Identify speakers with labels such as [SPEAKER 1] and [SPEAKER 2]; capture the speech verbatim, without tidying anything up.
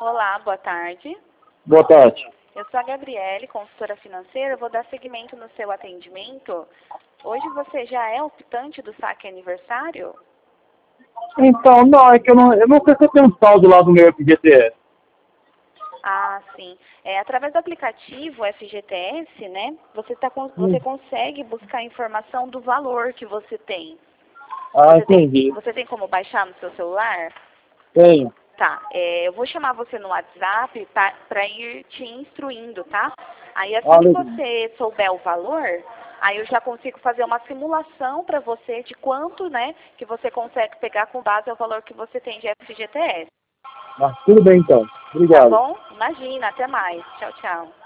[SPEAKER 1] Olá, boa tarde.
[SPEAKER 2] Boa tarde.
[SPEAKER 1] Eu sou a Gabriele, consultora financeira. Eu vou dar seguimento no seu atendimento. Hoje você já é optante do saque aniversário?
[SPEAKER 2] Então, não, é que eu não, eu não sei se eu tenho um saldo lá do meu F G T S.
[SPEAKER 1] Ah, sim. É, através do aplicativo F G T S, né, você, tá, con- você
[SPEAKER 2] Hum.
[SPEAKER 1] consegue buscar informação do valor que você tem.
[SPEAKER 2] Ah,
[SPEAKER 1] Você tem,
[SPEAKER 2] entendi.
[SPEAKER 1] você tem como baixar no seu celular?
[SPEAKER 2] Tenho.
[SPEAKER 1] Tá, é, eu vou chamar você no WhatsApp para ir te instruindo, tá? Aí assim
[SPEAKER 2] Ah,
[SPEAKER 1] que
[SPEAKER 2] legal.
[SPEAKER 1] você souber o valor, aí eu já consigo fazer uma simulação para você de quanto, né, que você consegue pegar com base ao valor que você tem de F G T S.
[SPEAKER 2] Ah, tudo bem então.
[SPEAKER 1] Tá
[SPEAKER 2] Obrigado.
[SPEAKER 1] bom? Imagina, até mais. Tchau, tchau.